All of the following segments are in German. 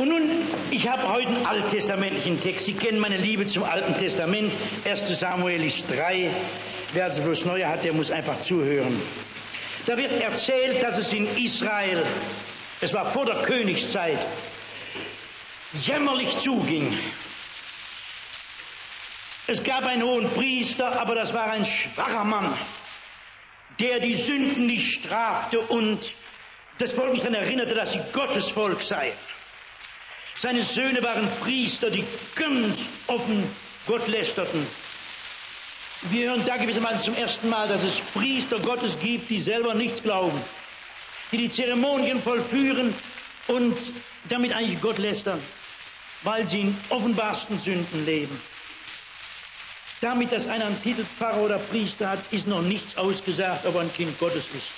Und nun, ich habe heute einen alttestamentlichen Text. Sie kennen meine Liebe zum Alten Testament. 1. Samuel 3. Wer also bloß Neue hat, der muss einfach zuhören. Da wird erzählt, dass es in Israel, es war vor der Königszeit, jämmerlich zuging. Es gab einen hohen Priester, aber das war ein schwacher Mann, der die Sünden nicht strafte und das Volk nicht daran erinnerte, dass sie Gottes Volk seien. Seine Söhne waren Priester, die ganz offen Gott lästerten. Wir hören da gewissermaßen zum ersten Mal, dass es Priester Gottes gibt, die selber nichts glauben, die die Zeremonien vollführen und damit eigentlich Gott lästern, weil sie in offenbarsten Sünden leben. Damit, dass einer einen Titel Pfarrer oder Priester hat, ist noch nichts ausgesagt, ob er ein Kind Gottes ist.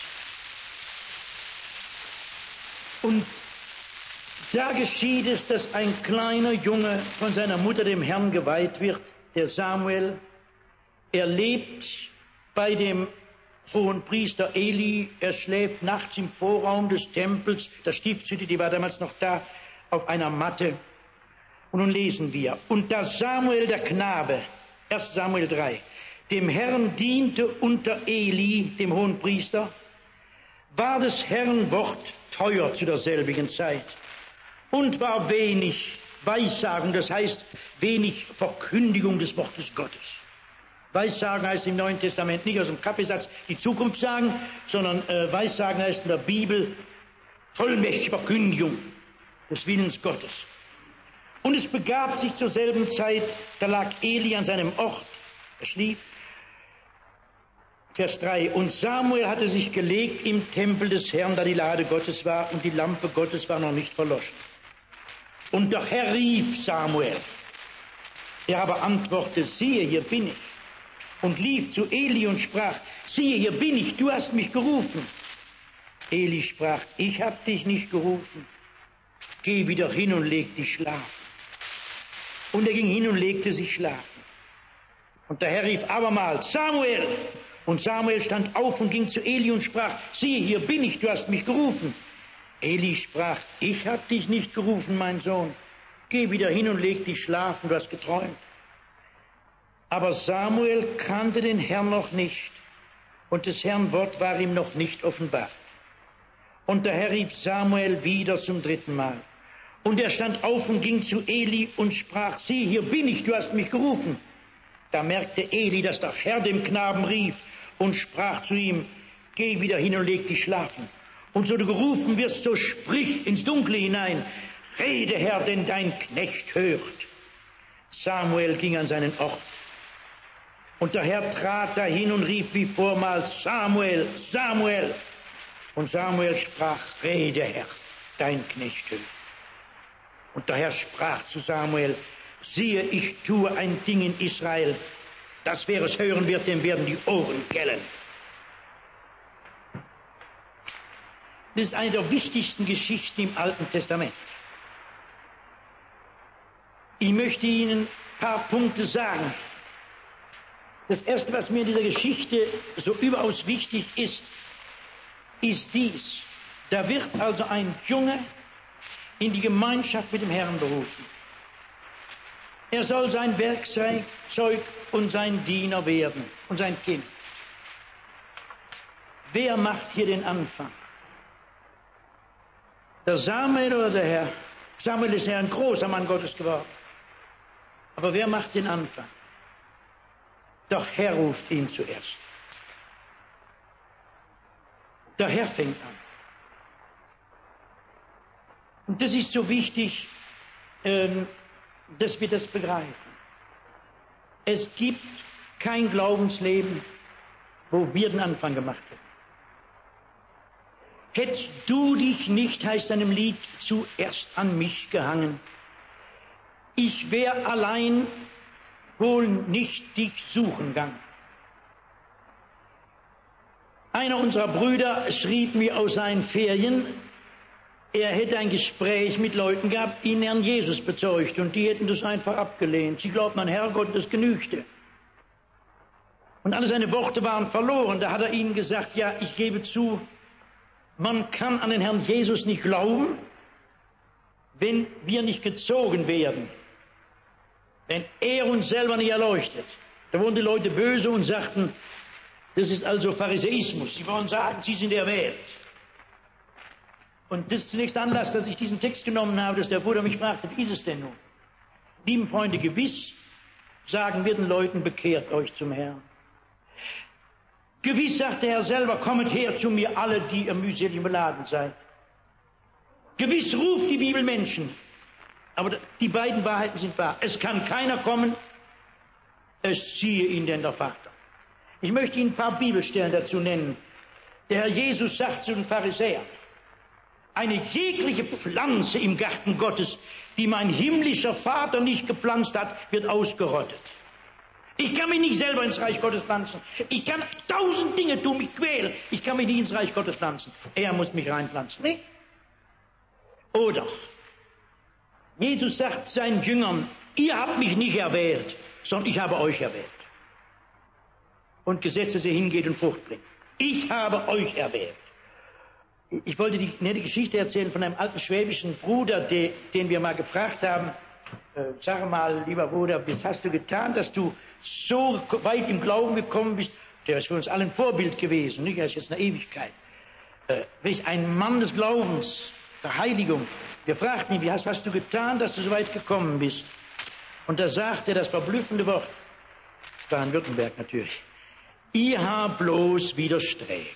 Und da geschieht es, dass ein kleiner Junge von seiner Mutter dem Herrn geweiht wird, der Samuel. Er lebt bei dem hohen Priester Eli. Er schläft nachts im Vorraum des Tempels. Der Stiftshütte, die war damals noch da, auf einer Matte. Und nun lesen wir. Und da Samuel, der Knabe, 1. Samuel 3, dem Herrn diente unter Eli, dem hohen Priester, war des Herrn Wort teuer zu derselbigen Zeit. Und war wenig Weissagung, das heißt wenig Verkündigung des Wortes Gottes. Weissagen heißt im Neuen Testament nicht aus dem Kaffeesatz die Zukunft sagen, sondern Weissagen heißt in der Bibel vollmächtige Verkündigung des Willens Gottes. Und es begab sich zur selben Zeit, da lag Eli an seinem Ort, er schlief. Vers 3, und Samuel hatte sich gelegt im Tempel des Herrn, da die Lade Gottes war und die Lampe Gottes war noch nicht verloschen. Und der Herr rief Samuel. Er aber antwortete, siehe, hier bin ich. Und lief zu Eli und sprach, siehe, hier bin ich, du hast mich gerufen. Eli sprach, ich hab dich nicht gerufen. Geh wieder hin und leg dich schlafen. Und er ging hin und legte sich schlafen. Und der Herr rief abermals, Samuel. Und Samuel stand auf und ging zu Eli und sprach, siehe, hier bin ich, du hast mich gerufen. Eli sprach, ich hab dich nicht gerufen, mein Sohn. Geh wieder hin und leg dich schlafen, du hast geträumt. Aber Samuel kannte den Herrn noch nicht, und des Herrn Wort war ihm noch nicht offenbart. Und der Herr rief Samuel wieder zum 3. Mal. Und er stand auf und ging zu Eli und sprach, sieh, hier bin ich, du hast mich gerufen. Da merkte Eli, dass der Herr dem Knaben rief und sprach zu ihm, geh wieder hin und leg dich schlafen. Und so du gerufen wirst, so sprich ins Dunkle hinein. Rede, Herr, denn dein Knecht hört. Samuel ging an seinen Ort. Und der Herr trat dahin und rief wie vormals, Samuel, Samuel. Und Samuel sprach, rede, Herr, dein Knecht hört. Und der Herr sprach zu Samuel, siehe, ich tue ein Ding in Israel, das wer es hören wird, dem werden die Ohren gellen. Das ist eine der wichtigsten Geschichten im Alten Testament. Ich möchte Ihnen ein paar Punkte sagen. Das Erste, was mir in dieser Geschichte so überaus wichtig ist, ist dies. Da wird also ein Junge in die Gemeinschaft mit dem Herrn berufen. Er soll sein Werkzeug und sein Diener werden und sein Kind. Wer macht hier den Anfang? Der Samuel oder der Herr? Samuel ist ja ein großer Mann Gottes geworden. Aber wer macht den Anfang? Der Herr ruft ihn zuerst. Der Herr fängt an. Und das ist so wichtig, dass wir das begreifen. Es gibt kein Glaubensleben, wo wir den Anfang gemacht hätten. Hättest du dich nicht, heißt seinem Lied, zuerst an mich gehangen, ich wär allein wohl nicht dich suchen gang. Einer unserer Brüder schrieb mir aus seinen Ferien, er hätte ein Gespräch mit Leuten gehabt, die den Herrn Jesus bezeugt, und die hätten das einfach abgelehnt. Sie glaubten an Herrgott, das genügte. Und alle seine Worte waren verloren. Da hat er ihnen gesagt, ja, ich gebe zu, man kann an den Herrn Jesus nicht glauben, wenn wir nicht gezogen werden, wenn er uns selber nicht erleuchtet. Da wurden die Leute böse und sagten, das ist also Pharisäismus. Sie wollen sagen, sie sind erwählt. Und das ist zunächst Anlass, dass ich diesen Text genommen habe, dass der Bruder mich fragte, wie ist es denn nun? Lieben Freunde, gewiss sagen wir den Leuten, bekehrt euch zum Herrn. Gewiss sagt der Herr selber, kommet her zu mir alle, die ihr mühselig beladen seid. Gewiss ruft die Bibel Menschen. Aber die beiden Wahrheiten sind wahr. Es kann keiner kommen, es ziehe ihn denn der Vater. Ich möchte Ihnen ein paar Bibelstellen dazu nennen. Der Herr Jesus sagt zu den Pharisäern, eine jegliche Pflanze im Garten Gottes, die mein himmlischer Vater nicht gepflanzt hat, wird ausgerottet. Ich kann mich nicht selber ins Reich Gottes pflanzen. Ich kann 1000 Dinge tun, mich quälen. Ich kann mich nicht ins Reich Gottes pflanzen. Er muss mich reinpflanzen. Nicht? Oder Jesus sagt seinen Jüngern, ihr habt mich nicht erwählt, sondern ich habe euch erwählt. Und gesetzt, dass ihr hingeht und Frucht bringt. Ich habe euch erwählt. Ich wollte die nette Geschichte erzählen von einem alten schwäbischen Bruder, den wir mal gefragt haben, sag mal, lieber Bruder, was hast du getan, dass du so weit im Glauben gekommen bist? Der ist für uns alle ein Vorbild gewesen, nicht? Er ist jetzt eine Ewigkeit. Welch ein Mann des Glaubens, der Heiligung. Wir fragten ihn, wie hast du getan, dass du so weit gekommen bist? Und da sagte er das verblüffende Wort, das war in Württemberg natürlich, ihr habt bloß widerstrebt.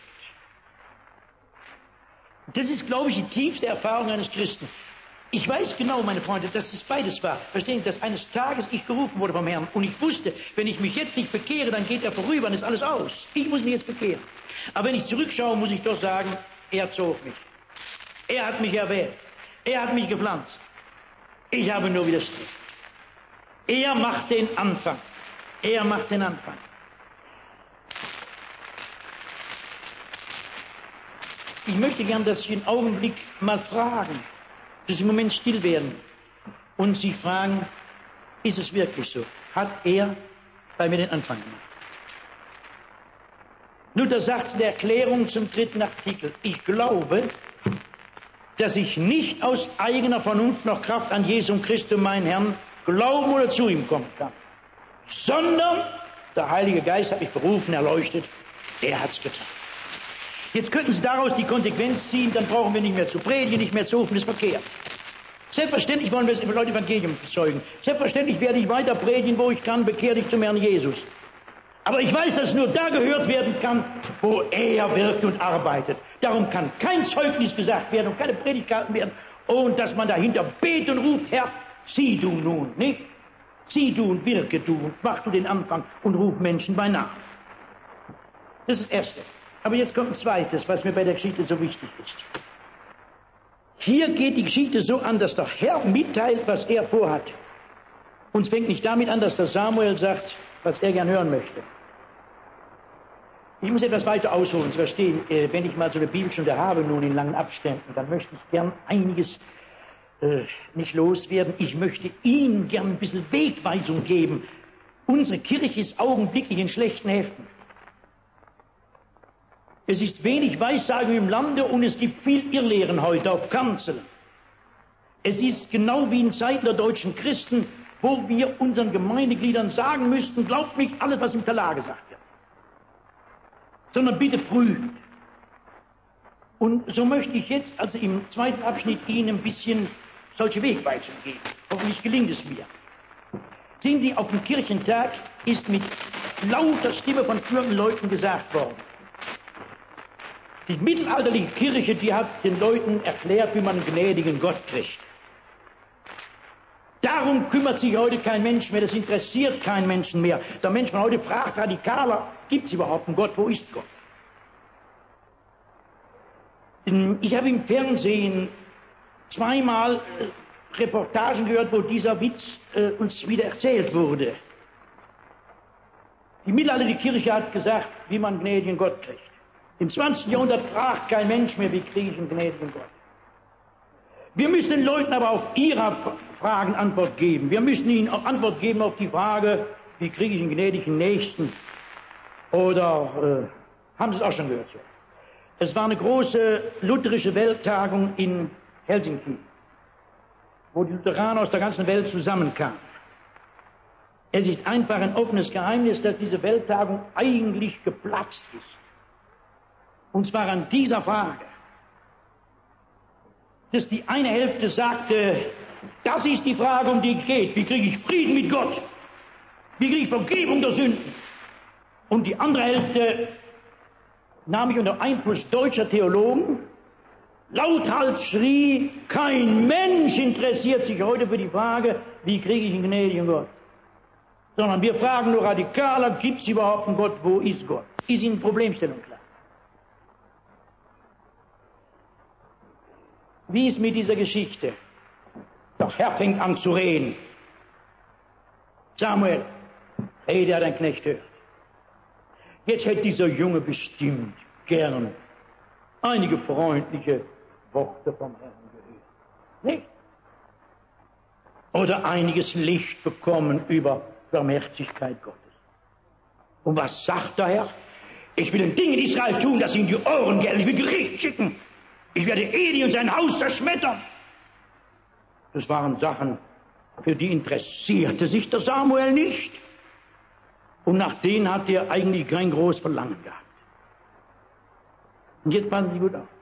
Das ist, glaube ich, die tiefste Erfahrung eines Christen. Ich weiß genau, meine Freunde, dass es beides war. Verstehen Sie, dass eines Tages ich gerufen wurde vom Herrn und ich wusste, wenn ich mich jetzt nicht bekehre, dann geht er vorüber, dann ist alles aus. Ich muss mich jetzt bekehren. Aber wenn ich zurückschaue, muss ich doch sagen, er zog mich. Er hat mich erwählt. Er hat mich gepflanzt. Ich habe nur widerstrebt. Er macht den Anfang. Er macht den Anfang. Ich möchte gern, dass Sie einen Augenblick mal fragen, dass Sie im Moment still werden und sich fragen, ist es wirklich so? Hat er bei mir den Anfang gemacht? Luther sagt in der Erklärung zum 3. Artikel, ich glaube, dass ich nicht aus eigener Vernunft noch Kraft an Jesum Christum, meinen Herrn, glauben oder zu ihm kommen kann, sondern der Heilige Geist hat mich berufen, erleuchtet, er hat's getan. Jetzt könnten Sie daraus die Konsequenz ziehen, dann brauchen wir nicht mehr zu predigen, nicht mehr zu rufen, das ist verkehrt. Selbstverständlich wollen wir das Leute Evangelium bezeugen. Selbstverständlich werde ich weiter predigen, wo ich kann, bekehr dich zum Herrn Jesus. Aber ich weiß, dass es nur da gehört werden kann, wo er wirkt und arbeitet. Darum kann kein Zeugnis gesagt werden und keine Predigt gehalten werden, ohne dass man dahinter betet und ruft, Herr, sieh du nun, nicht? Sieh du und wirke du und mach du den Anfang und ruf Menschen bei Namen. Das ist das Erste. Aber jetzt kommt ein Zweites, was mir bei der Geschichte so wichtig ist. Hier geht die Geschichte so an, dass der Herr mitteilt, was er vorhat. Und es fängt nicht damit an, dass der Samuel sagt, was er gern hören möchte. Ich muss etwas weiter ausholen, zu verstehen, wenn ich mal so eine Bibelstunde habe, nun in langen Abständen, dann möchte ich gern einiges nicht loswerden. Ich möchte Ihnen gern ein bisschen Wegweisung geben. Unsere Kirche ist augenblicklich in schlechten Heften. Es ist wenig Weissagung im Lande und es gibt viel Irrlehren heute auf Kanzeln. Es ist genau wie in Zeiten der deutschen Christen, wo wir unseren Gemeindegliedern sagen müssten, glaubt nicht alles, was im Talar gesagt wird, sondern bitte prüft. Und so möchte ich jetzt also im zweiten Abschnitt Ihnen ein bisschen solche Wegweisung geben. Hoffentlich gelingt es mir. Sehen Sie, auf dem Kirchentag ist mit lauter Stimme von führenden Leuten gesagt worden, die mittelalterliche Kirche, die hat den Leuten erklärt, wie man einen gnädigen Gott kriegt. Darum kümmert sich heute kein Mensch mehr, das interessiert keinen Menschen mehr. Der Mensch von heute fragt radikaler, gibt es überhaupt einen Gott, wo ist Gott? Ich habe im Fernsehen zweimal Reportagen gehört, wo dieser Witz uns wieder erzählt wurde. Die mittelalterliche Kirche hat gesagt, wie man einen gnädigen Gott kriegt. Im 20. Jahrhundert fragt kein Mensch mehr, wie kriege ich einen gnädigen Gott. Wir müssen den Leuten aber auf ihre Fragen Antwort geben. Wir müssen ihnen auch Antwort geben auf die Frage, wie kriege ich einen gnädigen Nächsten? Oder haben Sie es auch schon gehört? Es war eine große lutherische Welttagung in Helsinki. wo die Lutheraner aus der ganzen Welt zusammenkamen. Es ist einfach ein offenes Geheimnis, dass diese Welttagung eigentlich geplatzt ist. Und zwar an dieser Frage, dass die eine Hälfte sagte, das ist die Frage, um die es geht. Wie kriege ich Frieden mit Gott? Wie kriege ich Vergebung der Sünden? Und die andere Hälfte nahm ich unter Einfluss deutscher Theologen, lauthals schrie, kein Mensch interessiert sich heute für die Frage, wie kriege ich einen gnädigen Gott? Sondern wir fragen nur radikaler, gibt es überhaupt einen Gott? Wo ist Gott? Ist Ihnen Problemstellung klar? Wie ist mit dieser Geschichte? Der Herr fängt an zu reden. Samuel, rede, hat ein Knecht hört. Jetzt hätte dieser Junge bestimmt gern einige freundliche Worte vom Herrn gehört. Nicht? Oder einiges Licht bekommen über Barmherzigkeit Gottes. Und was sagt der Herr? Ich will ein Ding in Israel tun, das ihm die Ohren gellen. Ich will Gericht schicken. Ich werde Eli und sein Haus zerschmettern. Das waren Sachen, für die interessierte sich der Samuel nicht. Und nach denen hat er eigentlich kein großes Verlangen gehabt. Und jetzt passen Sie gut auf.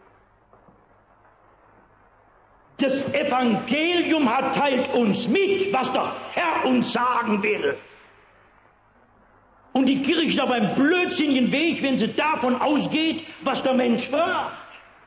Das Evangelium teilt uns mit, was der Herr uns sagen will. Und die Kirche ist auf einem blödsinnigen Weg, wenn sie davon ausgeht, was der Mensch fragt.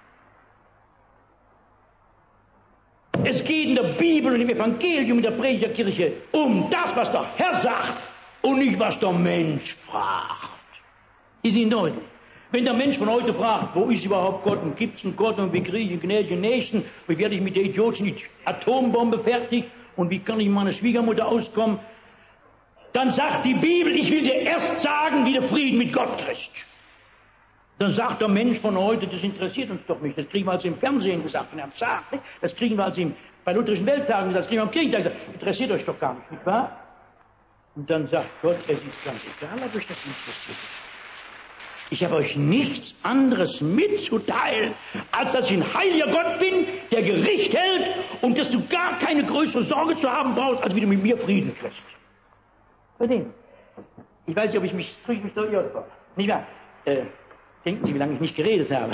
Es geht in der Bibel und im Evangelium, in der Predigt der Kirche um das, was der Herr sagt und nicht, was der Mensch fragt. Ist Ihnen deutlich? Wenn der Mensch von heute fragt, wo ist überhaupt Gott und gibt es einen Gott und wie kriege ich einen gnädigen Nächsten, wie werde ich mit der idiotischen Atombombe fertig und wie kann ich mit meiner Schwiegermutter auskommen, dann sagt die Bibel, ich will dir erst sagen, wie du Frieden mit Gott kriegst. Dann sagt der Mensch von heute, das interessiert uns doch nicht. Das kriegen wir also im Fernsehen gesagt, von Herrn Saar. Das kriegen wir also bei lutherischen Welttagen, das kriegen wir am Kirchentag gesagt. Interessiert euch doch gar nicht, nicht wahr? Und dann sagt Gott, es ist ganz egal, ob euch das interessiert. Ich habe euch nichts anderes mitzuteilen, als dass ich ein heiliger Gott bin, der Gericht hält und dass du gar keine größere Sorge zu haben brauchst, als wie du mit mir Frieden kriegst. Verstehen? Ich weiß nicht, ob ich mich durchaus war. Nicht wahr? Denken Sie, wie lange ich nicht geredet habe.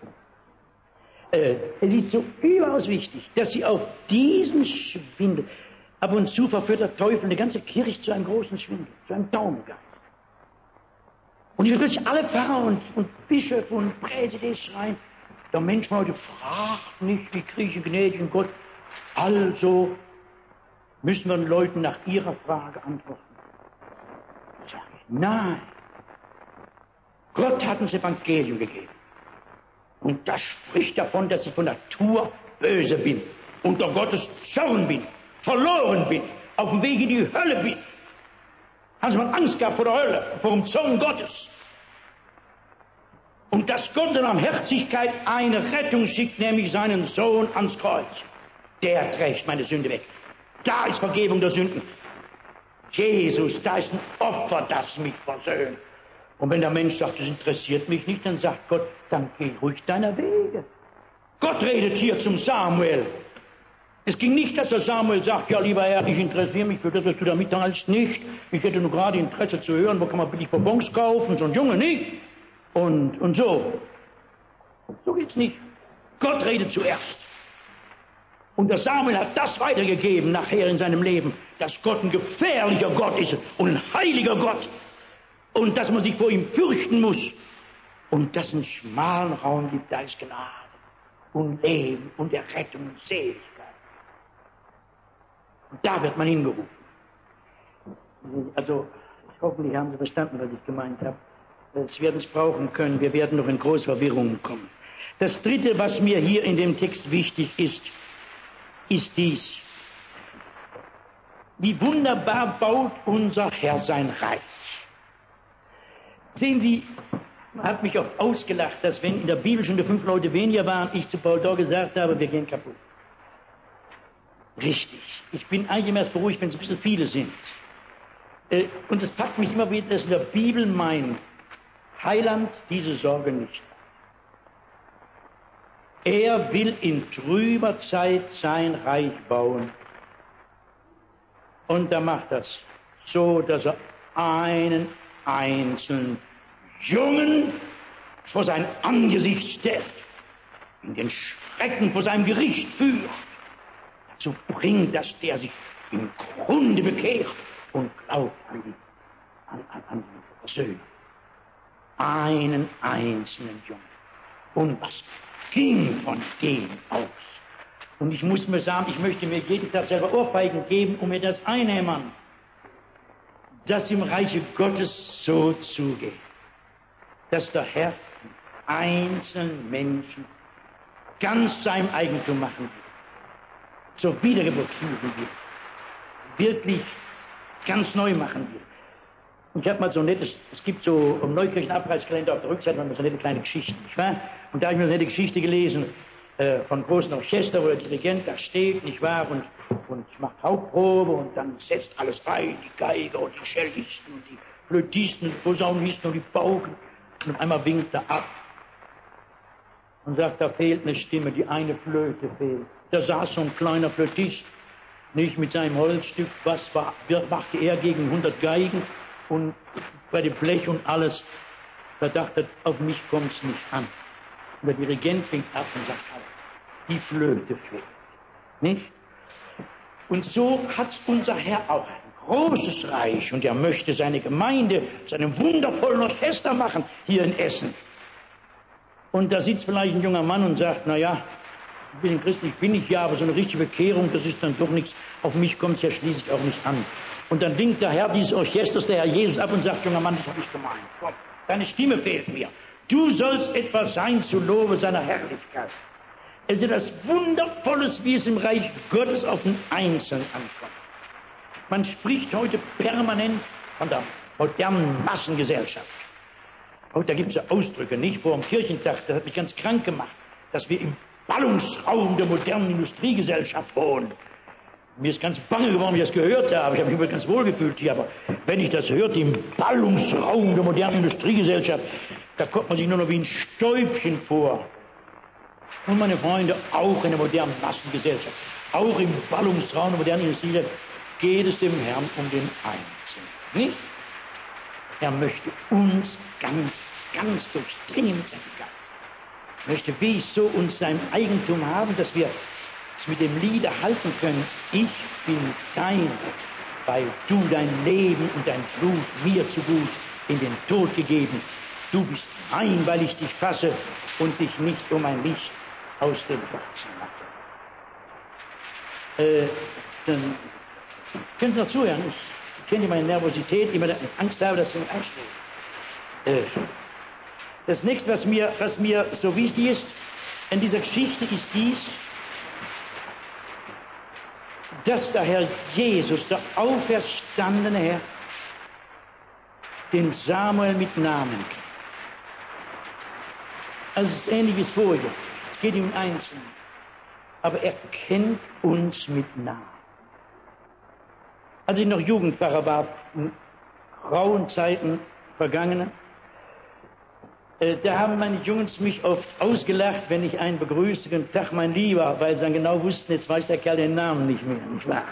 Es ist so überaus wichtig, dass Sie auf diesen Schwindel, ab und zu verführt der Teufel eine ganze Kirche zu einem großen Schwindel, zu einem Daumengeist. Und ich will plötzlich alle Pfarrer und Bischöfe und Präsidenten schreien, der Mensch von heute fragt nicht, wie kriege ich einen gnädigen Gott, also müssen wir den Leuten nach ihrer Frage antworten. Sag ich, nein. Gott hat uns Evangelium gegeben. Und das spricht davon, dass ich von Natur böse bin, unter Gottes Zorn bin, verloren bin, auf dem Weg in die Hölle bin. Haben Sie mal Angst gehabt vor der Hölle, vor dem Zorn Gottes? Und dass Gott in Barmherzigkeit eine Rettung schickt, nämlich seinen Sohn ans Kreuz. Der trägt meine Sünde weg. Da ist Vergebung der Sünden. Jesus, da ist ein Opfer, das mich versöhnt. Und wenn der Mensch sagt, das interessiert mich nicht, dann sagt Gott, dann geh ruhig deiner Wege. Gott redet hier zum Samuel. Es ging nicht, dass der Samuel sagt, ja lieber Herr, ich interessiere mich für das, was du da mitteilst, nicht. Ich hätte nur gerade Interesse zu hören, wo kann man billig Bonbons kaufen, so ein Junge nicht. Und so. So geht's nicht. Gott redet zuerst. Und der Samuel hat das weitergegeben nachher in seinem Leben, dass Gott ein gefährlicher Gott ist und ein heiliger Gott. Und dass man sich vor ihm fürchten muss. Und dass es einen schmalen Raum gibt, da ist Gnade und Leben und Errettung und Seligkeit. Und da wird man hingerufen. Also, hoffentlich haben Sie verstanden, was ich gemeint habe. Sie werden es brauchen können. Wir werden noch in große Verwirrungen kommen. Das Dritte, was mir hier in dem Text wichtig ist, ist dies. Wie wunderbar baut unser Herr sein Reich. Sehen Sie, man hat mich oft ausgelacht, dass wenn in der Bibel schon 5 Leute weniger waren, ich zu Paul Dor gesagt habe, wir gehen kaputt. Richtig. Ich bin eigentlich erst beruhigt, wenn es ein bisschen viele sind. Und es packt mich immer wieder, dass in der Bibel mein Heiland diese Sorge nicht hat. Er will in trüber Zeit sein Reich bauen Und da macht das so, dass er einen einzelnen Jungen vor sein Angesicht stellt, in den Schrecken vor seinem Gericht führt, dazu bringt, dass der sich im Grunde bekehrt und glaubt an die Versöhnung. Einen einzelnen Jungen. Und was ging von dem aus? Und ich muss mir sagen, ich möchte mir jeden Tag selber Ohrfeigen geben, um mir das einhämmern, dass im Reiche Gottes so zugeht, dass der Herr einzelnen Menschen ganz seinem Eigentum machen wird, zur Wiedergeburt führen wird, wirklich ganz neu machen wird. Und ich habe mal so ein nettes, es gibt so im Neukirchenabreißkalender auf der Rückseite noch so nette kleine Geschichten, nicht wahr? Und da habe ich mir eine nette Geschichte gelesen von großen Orchester, wo der Dirigent da steht, nicht wahr? Und macht Hauptprobe und dann setzt alles ein, die Geiger und die Cellisten und die Flötisten, die Posaunisten und die Pauken. Und auf einmal winkt er ab und sagt, da fehlt eine Stimme, die eine Flöte fehlt. Da saß so ein kleiner Flötist, nicht mit seinem Holzstück, machte er gegen 100 Geigen und bei dem Blech und alles. Da dachte er, auf mich kommt's nicht an. Und der Dirigent winkt ab und sagt, die Flöte fehlt. Nicht? Und so hat unser Herr auch ein großes Reich und er möchte seine Gemeinde zu einem wundervollen Orchester machen hier in Essen. Und da sitzt vielleicht ein junger Mann und sagt, naja, ich bin christlich, bin ich ja, aber so eine richtige Bekehrung, das ist dann doch nichts. Auf mich kommt es ja schließlich auch nicht an. Und dann winkt der Herr dieses Orchesters, der Herr Jesus, ab und sagt, junger Mann, das habe ich gemeint. Komm, deine Stimme fehlt mir. Du sollst etwas sein zu Lobe seiner Herrlichkeit. Es ist etwas Wundervolles, wie es im Reich Gottes auf den Einzelnen ankommt. Man spricht heute permanent von der modernen Massengesellschaft. Heute, da gibt es ja Ausdrücke, nicht? Vor dem Kirchentag, das hat mich ganz krank gemacht, dass wir im Ballungsraum der modernen Industriegesellschaft wohnen. Mir ist ganz bange geworden, wie ich das gehört habe. Ich habe mich immer ganz wohl gefühlt hier, aber wenn ich das hörte, im Ballungsraum der modernen Industriegesellschaft, da kommt man sich nur noch wie ein Stäubchen vor. Und meine Freunde, auch in der modernen Massengesellschaft, auch im Ballungsraum der modernen Industriegesellschaft, geht es dem Herrn um den Einzelnen. Nicht? Er möchte uns ganz durchdringen mit seinem Geist. Er möchte wie so uns sein Eigentum haben, dass wir es mit dem Lied erhalten können. Ich bin dein, weil du dein Leben und dein Blut mir zu gut in den Tod gegeben. Du bist mein, weil ich dich fasse und dich nicht um ein Licht aus dem Herzen mache. Dann könnt ihr noch zuhören. Ich kenne meine Nervosität, immer Angst habe, dass ich einschlägt. Das nächste, was mir so wichtig ist in dieser Geschichte, ist dies, dass der Herr Jesus, der auferstandene Herr, den Samuel mit Namen kennt. Also es ist ähnlich wie vorher. Es geht ihm im Einzelnen. Aber er kennt uns mit Namen. Als ich noch Jugendpfarrer war, in grauen Zeiten vergangene, da haben meine Jungs mich oft ausgelacht, wenn ich einen begrüßte, guten Tag, mein Lieber, weil sie dann genau wussten, jetzt weiß der Kerl den Namen nicht mehr, nicht wahr?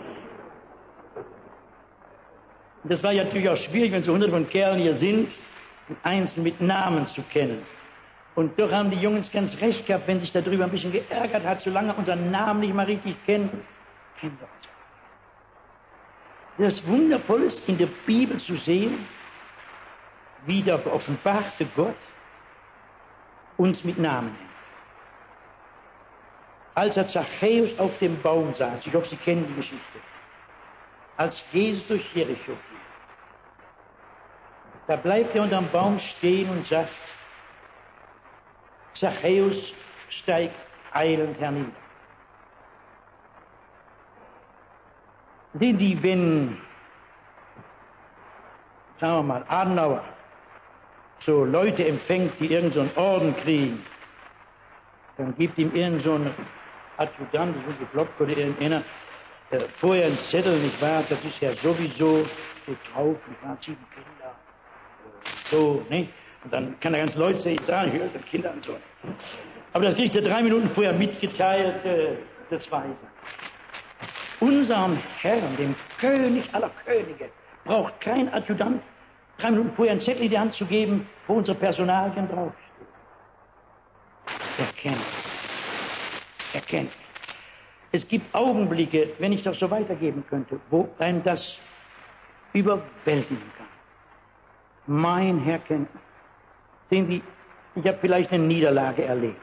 Und das war ja natürlich auch schwierig, wenn so hunderte von Kerlen hier sind, einzeln mit Namen zu kennen. Und doch haben die Jungs ganz recht gehabt, wenn sich darüber ein bisschen geärgert hat, solange er unseren Namen nicht mal richtig kennt, kennt er uns. Das Wundervolle ist, in der Bibel zu sehen, wie der geoffenbarte Gott uns mit Namen nennt. Als er Zachäus auf dem Baum saß, ich hoffe, Sie kennen die Geschichte, als Jesus durch Jericho ging, da bleibt er unterm Baum stehen und sagt, Zachäus, steig eilend hernieder. Wenn, sagen wir mal, Adenauer so Leute empfängt, die irgend so einen Orden kriegen, dann gibt ihm irgend so ein Adjutant, ich weiß nicht, Block oder irgendeiner, vorher einen Zettel, nicht wahr, das ist ja sowieso so drauf, nicht wahr, 7 Kinder, so, nicht? Und dann kann der ganze Leute sagen, hier sind Kinder und so. Aber das kriegt er 3 Minuten vorher mitgeteilt, das weiß er. Unserem Herrn, dem König aller Könige, braucht kein Adjutant 3 Minuten vorher einen Zettel in die Hand zu geben, wo unsere Personalien draufstehen. Er kennt. Es gibt Augenblicke, wenn ich das so weitergeben könnte, wo einem das überwältigen kann. Mein Herr kennt mich. Sehen Sie, ich habe vielleicht eine Niederlage erlebt.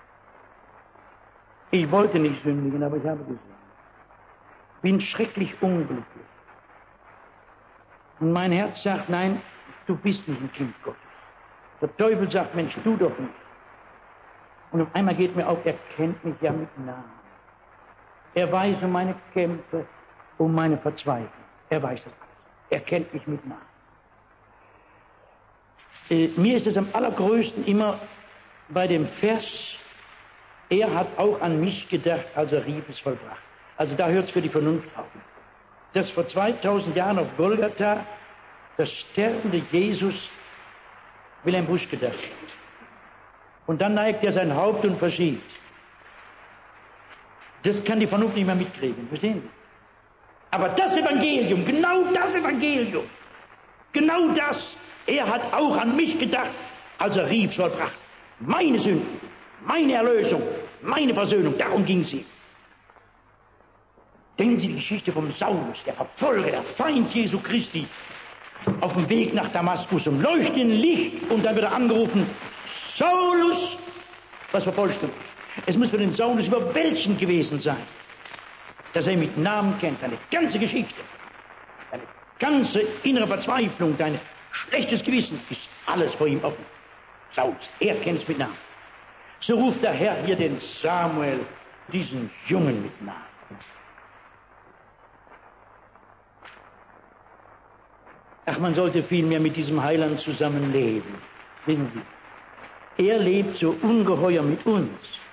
Ich wollte nicht sündigen, aber ich habe gesündigt. Bin schrecklich unglücklich. Und mein Herz sagt, nein, du bist nicht ein Kind Gottes. Der Teufel sagt, Mensch, du doch nicht. Und auf einmal geht mir auf, er kennt mich ja mit Namen. Er weiß um meine Kämpfe, um meine Verzweiflung. Er weiß das alles. Er kennt mich mit Namen. Mir ist es am allergrößten immer bei dem Vers, er hat auch an mich gedacht, als er rief, es vollbracht. Also da hört es für die Vernunft auf. Dass vor 2000 Jahren auf Golgatha das sterbende Jesus Wilhelm Busch gedacht hat. Und dann neigt er sein Haupt und verschiebt. Das kann die Vernunft nicht mehr mitkriegen, verstehen Sie? Aber das Evangelium, genau das, er hat auch an mich gedacht, als er rief, vollbracht. Meine Sünden, meine Erlösung, meine Versöhnung, darum ging es ihm. Denken Sie die Geschichte vom Saulus, der Verfolger, der Feind Jesu Christi, auf dem Weg nach Damaskus, um leuchtenden Licht, und dann wird er angerufen, Saulus, was verfolgst du? Es muss für den Saulus überwältigend gewesen sein, dass er ihn mit Namen kennt, deine ganze Geschichte, deine ganze innere Verzweiflung, dein schlechtes Gewissen, ist alles vor ihm offen. Saulus, er kennt es mit Namen. So ruft der Herr hier den Samuel, diesen Jungen, mit Namen. Ach, man sollte vielmehr mit diesem Heiland zusammenleben. Wissen Sie, er lebt so ungeheuer mit uns.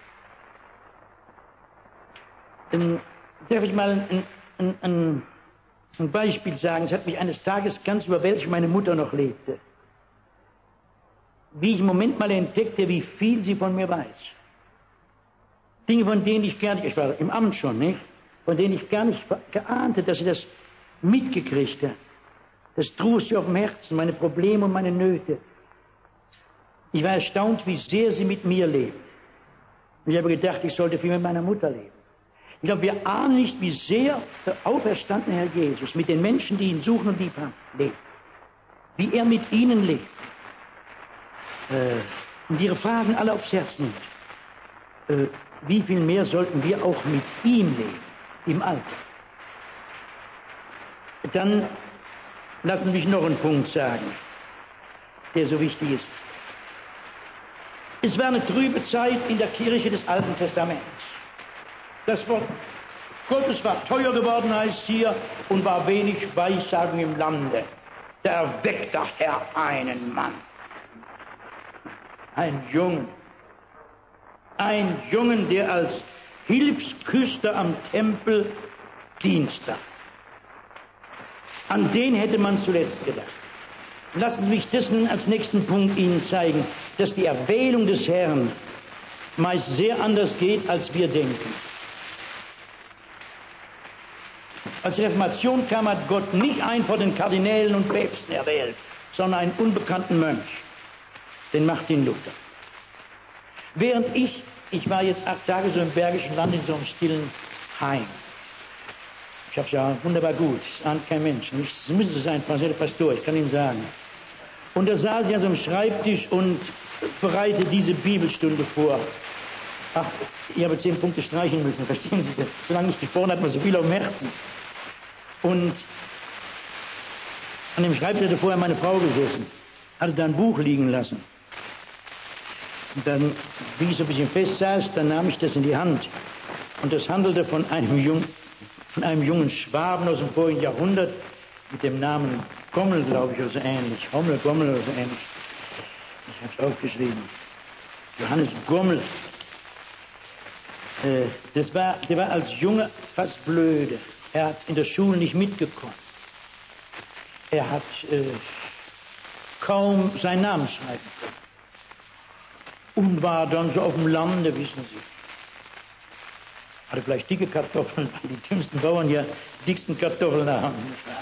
Darf ich mal ein Beispiel sagen? Es hat mich eines Tages ganz überwältigt, meine Mutter noch lebte. Wie ich im Moment mal entdeckte, wie viel sie von mir weiß. Dinge, von denen ich gar nicht, ich war im Amt schon, nicht? Von denen ich gar nicht geahnte, dass sie das mitgekriegt hat. Das trug sie auf dem Herzen, meine Probleme und meine Nöte. Ich war erstaunt, wie sehr sie mit mir lebt. Und ich habe gedacht, ich sollte viel mit meiner Mutter leben. Ich glaube, wir ahnen nicht, wie sehr der auferstandene Herr Jesus mit den Menschen, die ihn suchen und lieb haben, lebt. Wie er mit ihnen lebt. Und ihre Fragen alle aufs Herz nimmt. Wie viel mehr sollten wir auch mit ihm leben, im Alter. Dann lassen Sie mich noch einen Punkt sagen, der so wichtig ist. Es war eine trübe Zeit in der Kirche des Alten Testaments. Das Wort Gottes war teuer geworden, heißt hier, und war wenig Weissagung im Lande. Da erweckt der Herr einen Mann. Einen Jungen, der als Hilfsküster am Tempel Dienst hat. An den hätte man zuletzt gedacht. Lassen Sie mich das nun als nächsten Punkt Ihnen zeigen, dass die Erwählung des Herrn meist sehr anders geht, als wir denken. Als die Reformation kam, hat Gott nicht einen von den Kardinälen und Päpsten erwählt, sondern einen unbekannten Mönch, den Martin Luther. Während ich war jetzt 8 Tage so im Bergischen Land in so einem stillen Heim. Ich habe es ja wunderbar gut, es ahnt kein Mensch. Es müsste sein, Französischer Pastor, ich kann Ihnen sagen. Und da saß ich an so einem Schreibtisch und bereitete diese Bibelstunde vor. Ach, ich habe 10 Punkte streichen müssen, verstehen Sie das? Solange ich die vorne hat man so viel auf dem Herzen. Und an dem Schreibtisch hatte vorher meine Frau gesessen, hatte da ein Buch liegen lassen. Und dann, wie ich so ein bisschen fest saß, dann nahm ich das in die Hand. Und das handelte von einem jungen Schwaben aus dem vorigen Jahrhundert mit dem Namen Gommel, glaube ich, oder so ähnlich. Gommel oder so ähnlich. Ich habe es aufgeschrieben. Johannes Gommel. Der war als Junge fast blöde. Er hat in der Schule nicht mitgekommen. Er hat kaum seinen Namen schreiben können. Und war dann so auf dem Lande, wissen Sie. Hatte vielleicht dicke Kartoffeln, weil die dümmsten Bauern ja die dicksten Kartoffeln haben.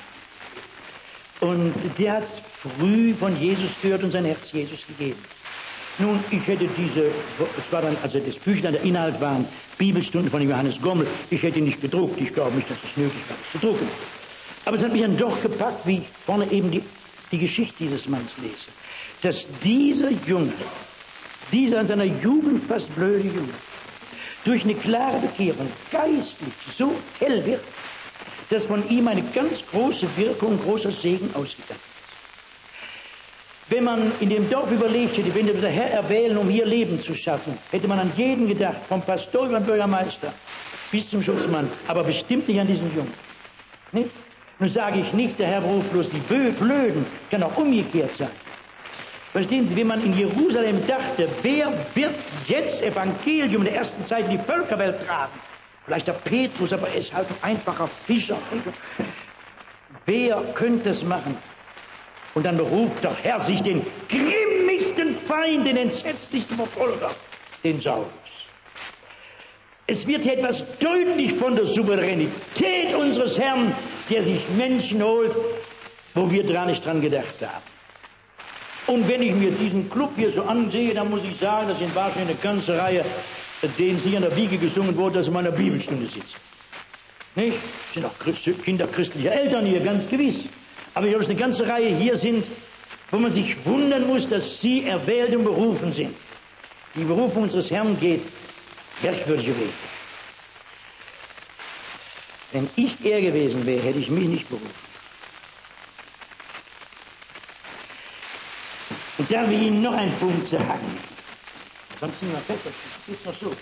Und der hat früh von Jesus gehört und sein Herz Jesus gegeben. Nun, ich hätte es war dann, also das Büchlein, der Inhalt waren Bibelstunden von Johannes Gommel, ich hätte ihn nicht gedruckt, ich glaube nicht, dass es nötig war, das zu drucken. Aber es hat mich dann doch gepackt, wie ich vorne eben die Geschichte dieses Mannes lese, dass dieser Junge, dieser in seiner Jugend fast blöde Junge, durch eine klare Bekehrung geistlich so hell wird, dass von ihm eine ganz große Wirkung, großer Segen ausgegangen ist. Wenn man in dem Dorf überlegt hätte, wenn der Herr erwählen, um hier Leben zu schaffen, hätte man an jeden gedacht, vom Pastor über den Bürgermeister bis zum Schutzmann, aber bestimmt nicht an diesen Jungen. Nicht? Nun sage ich nicht, der Herr beruft bloß die Blöden, kann auch umgekehrt sein. Verstehen Sie, wenn man in Jerusalem dachte, wer wird jetzt Evangelium der ersten Zeit in die Völkerwelt tragen? Vielleicht der Petrus, aber er ist halt ein einfacher Fischer. Wer könnte es machen? Und dann beruft der Herr sich den grimmigsten Feind, den entsetzlichsten Verfolger, den Saulus. Es wird etwas deutlich von der Souveränität unseres Herrn, der sich Menschen holt, wo wir nicht dran gedacht haben. Und wenn ich mir diesen Club hier so ansehe, dann muss ich sagen, das sind wahrscheinlich eine ganze Reihe, denen sie an der Wiege gesungen wurde, dass sie in meiner Bibelstunde sitzen. Nicht? Es sind auch Kinder christlicher Eltern hier, ganz gewiss. Aber ich glaube, es eine ganze Reihe hier sind, wo man sich wundern muss, dass sie erwählt und berufen sind. Die Berufung unseres Herrn geht merkwürdige Wege. Wenn ich er gewesen wäre, hätte ich mich nicht berufen. Und darf ich Ihnen noch einen Punkt sagen? Sonst sind wir besser. Das ist noch so.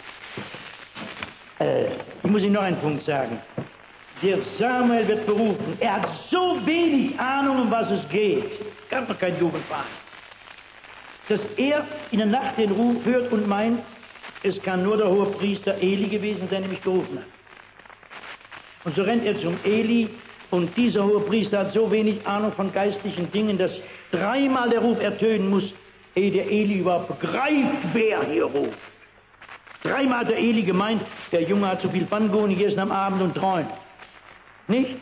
Ich muss Ihnen noch einen Punkt sagen. Der Samuel wird berufen. Er hat so wenig Ahnung, um was es geht. Gab noch kein Jugendfahrt. Dass er in der Nacht den Ruf hört und meint, es kann nur der hohe Priester Eli gewesen sein, der mich gerufen hat. Und so rennt er zum Eli, und dieser hohe Priester hat so wenig Ahnung von geistlichen Dingen, dass dreimal der Ruf ertönen muss, ehe der Eli überhaupt begreift, wer hier ruft. Dreimal hat der Eli gemeint, der Junge hat so viel Pfannkuchen gegessen am Abend und träumt. Nicht?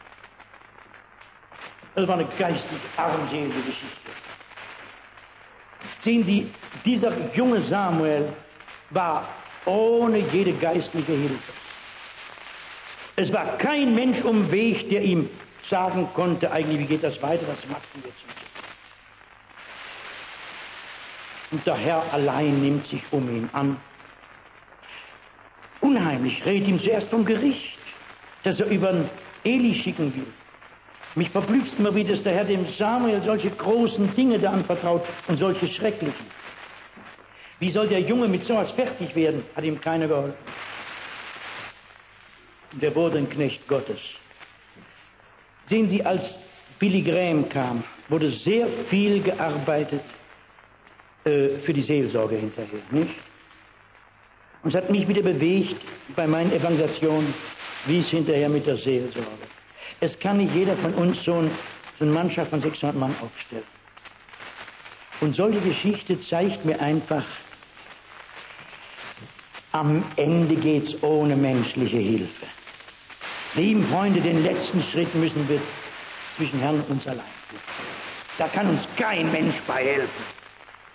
Das war eine geistig armselige Geschichte. Sehen Sie, dieser junge Samuel war ohne jede geistliche Hilfe. Es war kein Mensch umweg, der ihm sagen konnte, eigentlich, wie geht das weiter, was macht ihr jetzt? Und der Herr allein nimmt sich um ihn an. Unheimlich, redet ihm zuerst vom Gericht, das er über den Eli schicken will. Mich verblüfft immer wieder, dass der Herr dem Samuel solche großen Dinge da anvertraut und solche schrecklichen. Wie soll der Junge mit sowas fertig werden? Hat ihm keiner geholfen. Und er wurde ein Knecht Gottes. Sehen Sie, als Billy Graham kam, wurde sehr viel gearbeitet für die Seelsorge hinterher, nicht? Und es hat mich wieder bewegt bei meinen Evangelisationen, wie es hinterher mit der Seelsorge. Es kann nicht jeder von uns so eine Mannschaft von 600 Mann aufstellen. Und solche Geschichte zeigt mir einfach, am Ende geht's ohne menschliche Hilfe. Lieben Freunde, den letzten Schritt müssen wir zwischen Herrn und uns allein tun. Da kann uns kein Mensch bei helfen.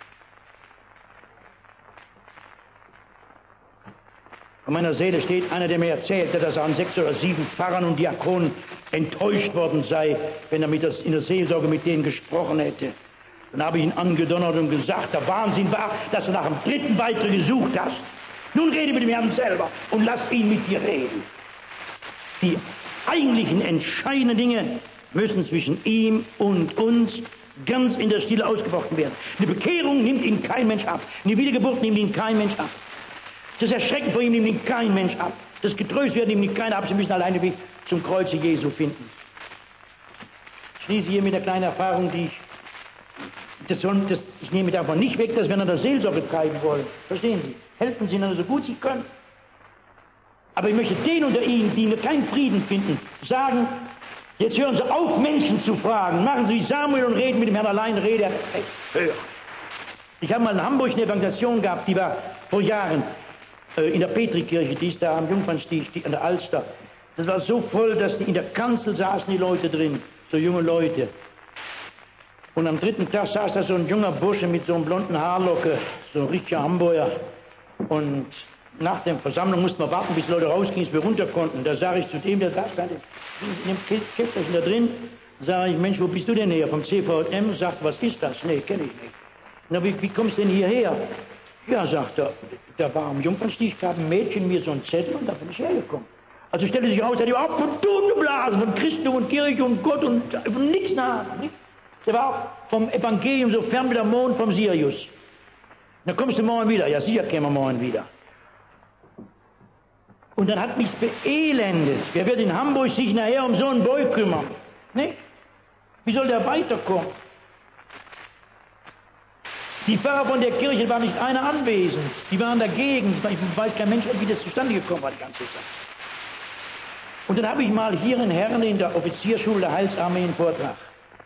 Von meiner Seele steht einer, der mir erzählte, dass er an 6 oder 7 Pfarrern und Diakonen enttäuscht worden sei, wenn er in der Seelsorge mit denen gesprochen hätte. Dann habe ich ihn angedonnert und gesagt, der Wahnsinn war, dass du nach dem 3. Beitritt gesucht hast. Nun rede mit dem Herrn selber und lass ihn mit dir reden. Die eigentlichen entscheidenden Dinge müssen zwischen ihm und uns ganz in der Stille ausgefochten werden. Eine Bekehrung nimmt ihn kein Mensch ab. Eine Wiedergeburt nimmt ihn kein Mensch ab. Das Erschrecken vor ihm nimmt ihn kein Mensch ab. Das Getröstwerden nimmt ihn keiner ab. Sie müssen alleine Weg zum Kreuze Jesu finden. Ich schließe hier mit einer kleinen Erfahrung, die ich nehme davon nicht weg, dass wir an der Seelsorge treiben wollen. Verstehen Sie? Helfen Sie einander so gut Sie können. Aber ich möchte denen unter Ihnen, die keinen Frieden finden, sagen, jetzt hören Sie auf, Menschen zu fragen. Machen Sie wie Samuel und reden mit dem Herrn allein. Rede, hör. Ich habe mal in Hamburg eine Evangelisation gehabt, die war vor Jahren. in der Petrikirche, die ist da am Jungfernstieg, an der Alster. Das war so voll, dass in der Kanzel saßen die Leute drin, so junge Leute. Und am dritten Tag saß da so ein junger Bursche mit so einem blonden Haarlocke, so ein richtiger Hamburger. Und nach der Versammlung mussten wir warten, bis die Leute rausgingen, bis wir runter konnten. Da sage ich zu dem, der saß da in dem Kästchen da drin, sage ich, Mensch, wo bist du denn her? Vom CVM? Sagt, was ist das? Nee, kenne ich nicht. Na, wie kommst du denn hierher? Ja, sagt er, da war am Jungfernstieg, gab ein Mädchen mir so einen Zettel und da bin ich hergekommen. Also stellte sich raus, er hat überhaupt von Tun geblasen, von Christum und Kirche und Gott und von nichts nach. Nicht? Der war auch vom Evangelium so fern wie der Mond vom Sirius. Dann kommst du morgen wieder. Ja, sicher kämen wir morgen wieder. Und dann hat mich beelendet. Wer wird in Hamburg sich nachher um so einen Boy kümmern? Nicht? Wie soll der weiterkommen? Die Pfarrer von der Kirche war nicht einer anwesend. Die waren dagegen. Ich weiß kein Mensch, wie das zustande gekommen war, die ganze Sache. Und dann habe ich mal hier in Herne in der Offizierschule der Heilsarmee einen Vortrag.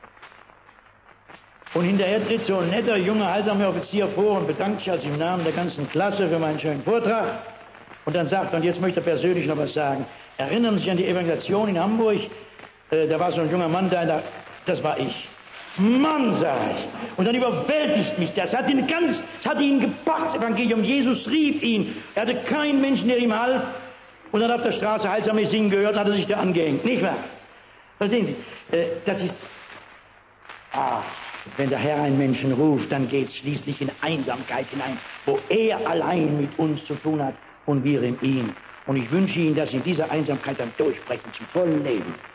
Und hinterher tritt so ein netter, junger Heilsarmee-Offizier vor und bedankt sich also im Namen der ganzen Klasse für meinen schönen Vortrag. Und dann sagt er, und jetzt möchte er persönlich noch was sagen. Erinnern Sie sich an die Evangelisation in Hamburg? Da war so ein junger Mann da, das war ich. Mann, sag ich. Und dann überwältigt mich das. Hat ihn gepackt, das Evangelium. Jesus rief ihn. Er hatte keinen Menschen, der ihm half. Und dann auf der Straße Heilsarmee singen gehört, hat er sich da angehängt. Nicht wahr? Verstehen Sie? Das ist... wenn der Herr einen Menschen ruft, dann geht es schließlich in Einsamkeit hinein, wo er allein mit uns zu tun hat und wir in ihm. Und ich wünsche Ihnen, dass Sie in dieser Einsamkeit dann durchbrechen zum vollen Leben.